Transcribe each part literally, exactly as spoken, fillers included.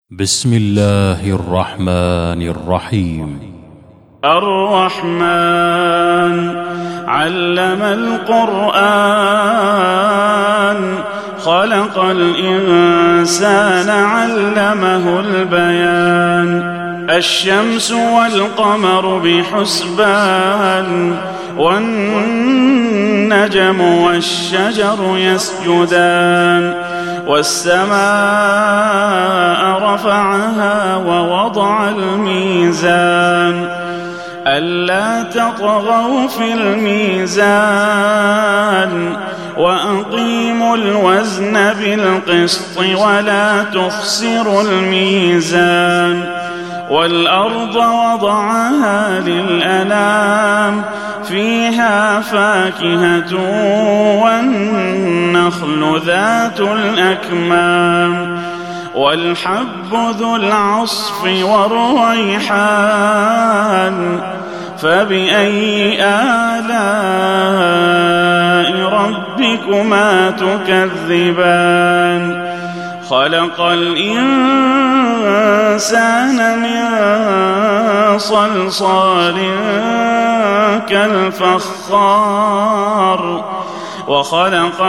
بسم الله الرحمن الرحيم. الرحمن علم القرآن خلق الإنسان علمه البيان. الشمس والقمر بحسبان والنجم والشجر يسجدان والسماء رفعها ووضع الميزان ألا تطغوا في الميزان وأقيموا الوزن بالقسط ولا تخسروا الميزان. والأرض وضعها للأنام فيها فاكهة والنخل ذات الأكمام والحب ذو العصف والريحان. فبأي آلاء ربكما تكذبان؟ خلق الإنسان من صلصال كالفخار وخلق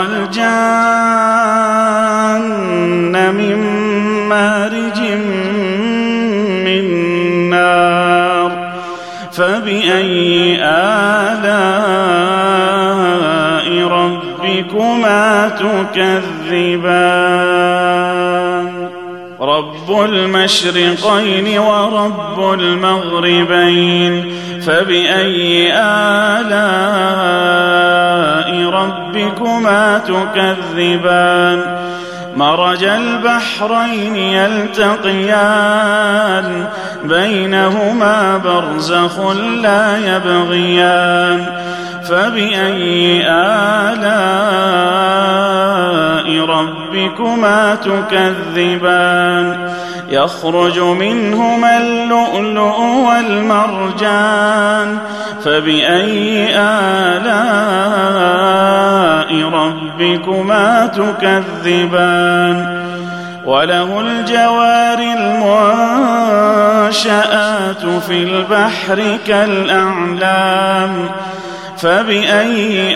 الجان من مارج من نار. فبأي آلاء ربكما تكذبان؟ رب المشرقين ورب المغربين. فبأي آلاء ربكما تكذبان؟ مرج البحرين يلتقيان بينهما برزخ لا يبغيان. فبأي آلاء ربكما تكذبان؟ يخرج منهما اللؤلؤ والمرجان. فبأي آلاء ربكما تكذبان؟ وله الجوار المنشآت في البحر كالأعلام. فبأي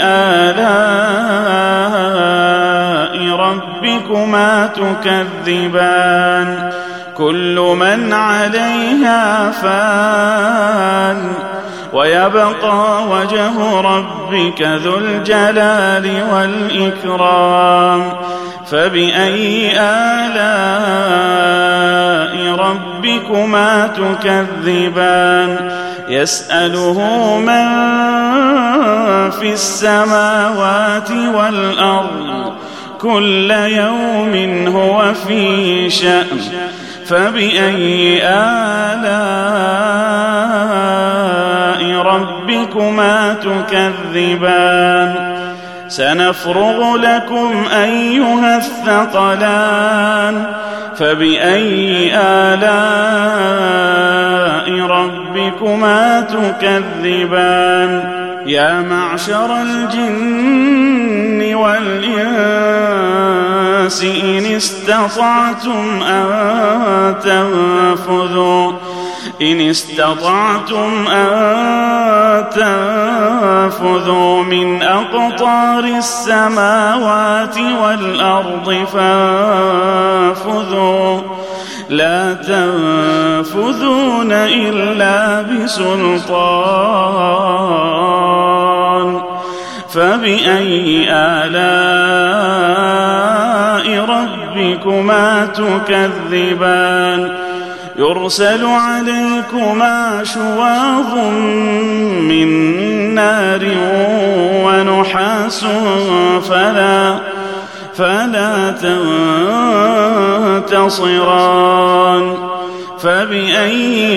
آلاء ربكما تكذبان؟ كل من عليها فان ويبقى وجه ربك ذو الجلال والإكرام. فبأي آلاء ربكما تكذبان؟ يسأله من في السماوات والأرض كل يوم هو في شأن. فبأي آلاء ربكما تكذبان؟ سنفرغ لكم أيها الثقلان. فبأي آلاء ربكما تكذبان؟ يا معشر الجن والإنس إن استطعتم أن تنفذوا إن استطعتم أن تنفذوا من أقطار السماوات والأرض فانفذوا لا تنفذون إلا بسلطان. فبأي آلاء ربكما تكذبان؟ يرسل عليكما شواظ من نار ونحاس فلا فلا تنتصران. فبأي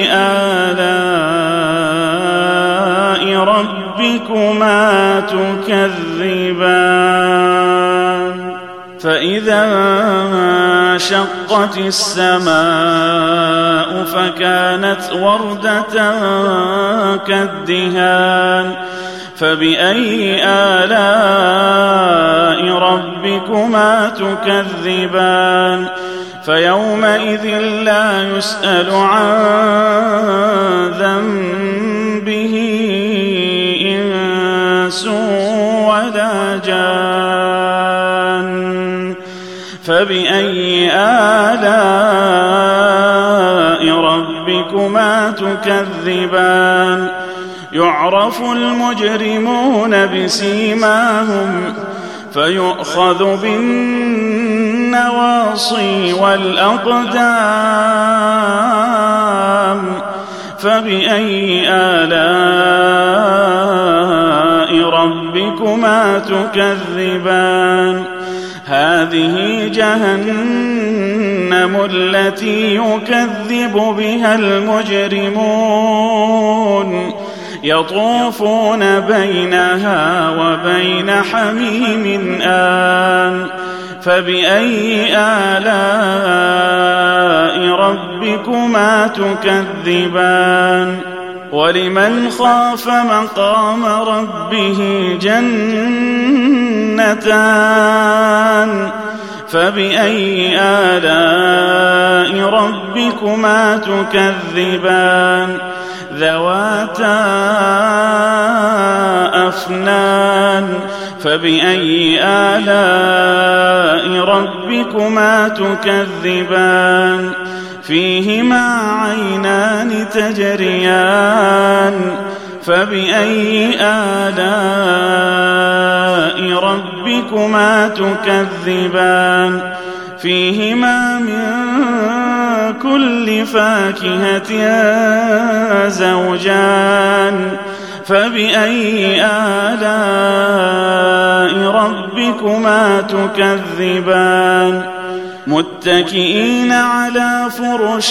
آلاء ربكما تكذبان؟ فإذا انشقت السماء فكانت وردة كالدهان. فبأي آلاء ربكما تكذبان؟ فيومئذ لا يسأل عن ذنبه إنس ولا جان فبأي آلاء ربكما تكذبان يعرف المجرمون بسيماهم فيؤخذ بالنواصي والأقدام فبأي آلاء ربكما تكذبان هذه جهنم التي يكذب بها المجرمون يطوفون بينها وبين حميم آن فبأي آلاء ربكما تكذبان ولمن خاف مقام ربه جنتان فبأي آلاء ربكما تكذبان ذواتا أفنان فبأي آلاء ربكما تكذبان فيهما عينان تجريان فبأي آلاء ربكما تكذبان فيهما من كل فاكهة زوجان فبأي آلاء ربكما تكذبان متكئين على فرش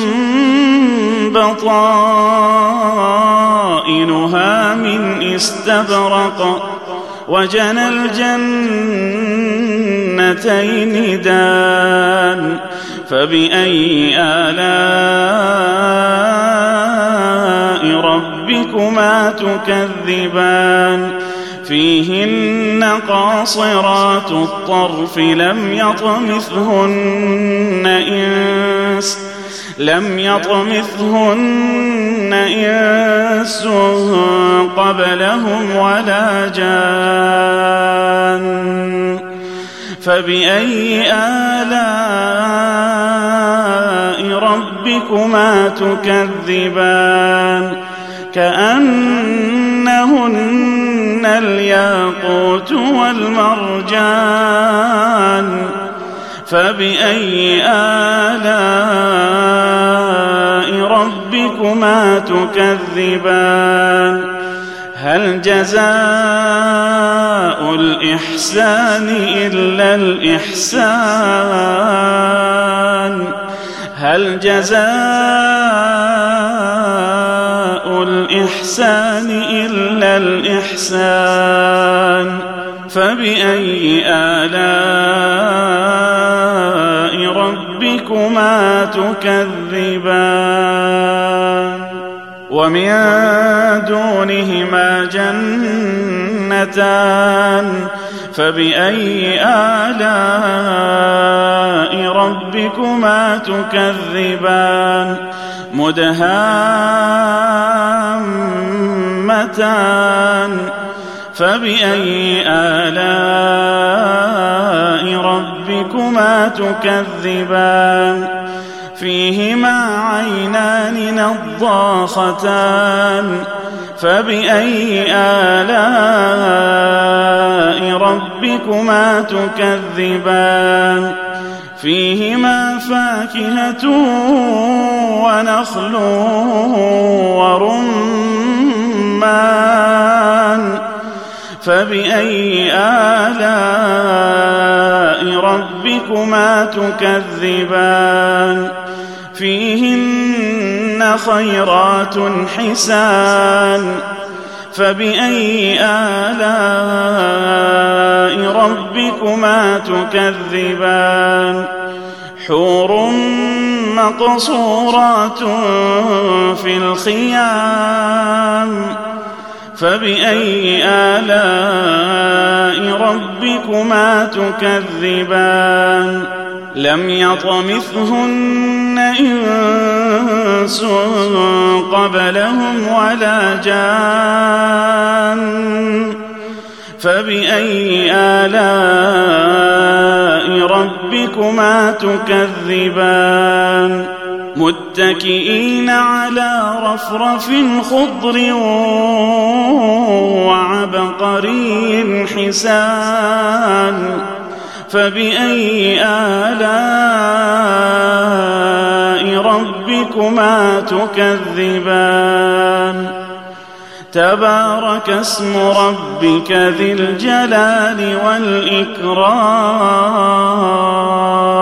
بطائنها من استبرق وجنى الجنتين دان فبأي آلاء ربكما تكذبان فيهن قاصرات الطرف لم يطمثهن إنس لم يطمثهن إنس قبلهم ولا جان فبأي آلاء ربكما تكذبان كأنهن الياقوت والمرجان فبأي آلاء ربكما تكذبان هل جزاء الإحسان إلا الإحسان هل جزاء الإحسان إلا الإحسان فبأي آلاء ربكما تكذبان ومن دونهما جنتان فبأي آلاء ربكما تكذبان مدهامتان فبأي آلاء ربكما تكذبان فيهما عينان نضاختان فبأي آلاء ربكما تكذبان فيهما فاكهة ونخل ورمان فبأي آلاء ربكما تكذبان فيهن خيرات حسان فبأي آلاء ربكما تكذبان حور مقصورات في الخيام فبأي آلاء ربكما تكذبان لم يطمثهن إنس قبلهم ولا جان فبأي آلاء ربكما تكذبان متكئين على رفرف خضر وعبقري حسان فبأي آلاء ربكما تكذبان تبارك اسم ربك ذي الجلال والإكرام